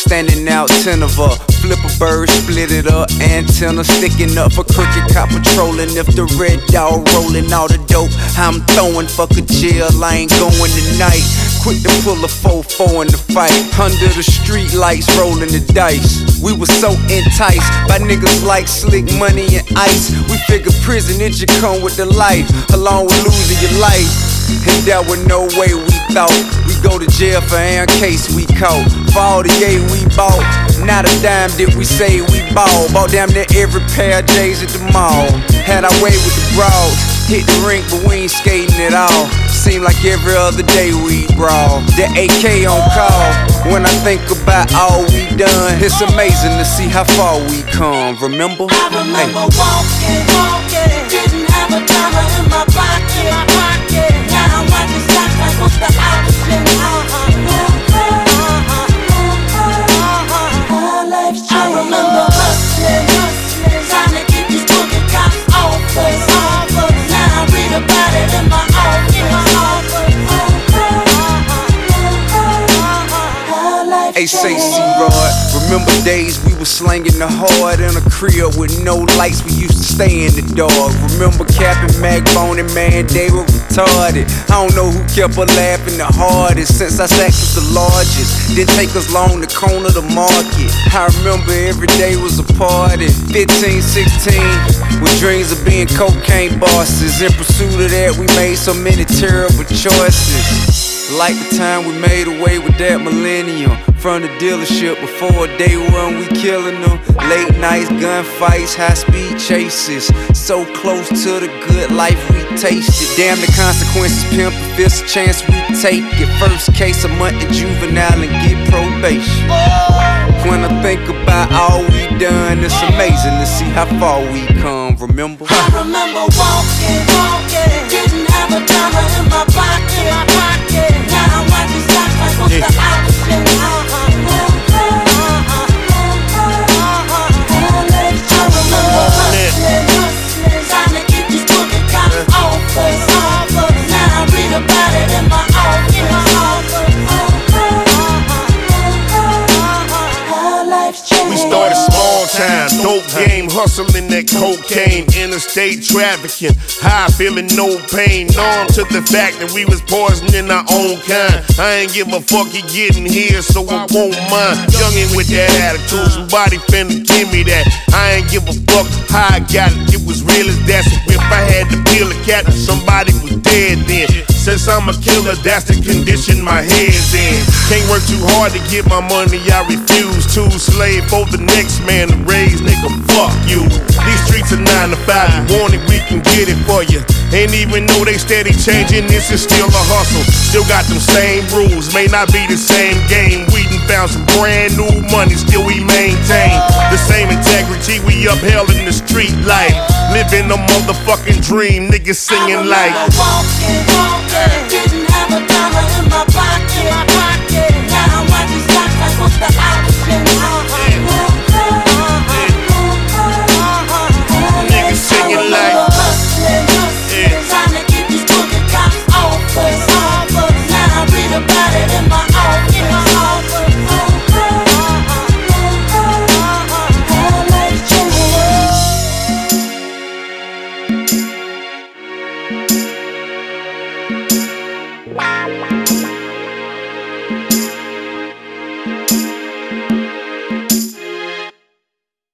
standing out 10 of her. Flip a bird, split it up, antenna sticking up for crooked cop patrolling. If the red dog rolling all the dope, I'm throwing. Fuck a jail, I ain't going tonight. Quick to pull a 4-4 in the fight. Under the street lights, rolling the dice. We were so enticed by niggas like Slick Money and Ice. We figured prison, it should come with the life, along with losing your life. And there was no way we thought we'd go to jail for in case we caught. For all the yay we bought, not a dime did we say we bought. Bought damn near every pair of J's at the mall. Had our way with the bras, hit the rink but we ain't skating at all. Seemed like every other day we brawl. The AK on call. When I think about all we done, it's amazing to see how far we come. Remember? I remember walking, didn't have a dollar in my pocket. Now I'm watching stocks like what's the option? Life's changed. I remember hustling, trying to get these crooked cops off us. Now I read about it in my Hey, say C-Rod, remember days we was slanging the hard in a crib with no lights, we used to stay in the dark. Remember Cap and Magbone and man, they were retarded. I don't know who kept her laughing the hardest, since our sack was the largest. Didn't take us long to corner the market. I remember every day was a party. 15, 16, with dreams of being cocaine bosses. In pursuit of that, we made so many terrible choices. Like the time we made away with that millennium. From the dealership before day one, we killing them. Late nights, gunfights, high-speed chases. So close to the good life we tasted. Damn the consequences, pimp, if it's a chance we take it. First case, a month in juvenile and get probation. When I think about all we done, it's amazing to see how far we come. Remember? I remember walking, didn't have a dollar in my pocket. Now I'm watching stocks like what's the option? I remember hustling, trying to get these crooked cops off us. Now I read about it in my We started small time, dope game, hustling that cocaine, interstate trafficking, high feeling no pain, numb to the fact that we was poisoning our own kind. I ain't give a fuck you getting here, so I won't mind. Youngin' with that attitude, somebody finna give me that. I ain't give a fuck how I got it, it was real as that. So if I had to peel a cat, somebody was dead then. Since I'm a killer, that's the condition my head's in. Can't work too hard to get my money, I refuse to. Slave for the next man to raise, nigga, fuck you. These streets are 9 to 5, you want it, we can get it for you. Ain't even though they steady changing, this is still a hustle. Still got them same rules, may not be the same game. We done found some brand new money, still we maintain the same integrity we upheld in the street life. Living a motherfucking dream, niggas singing like walking, didn't have a dollar in my pocket.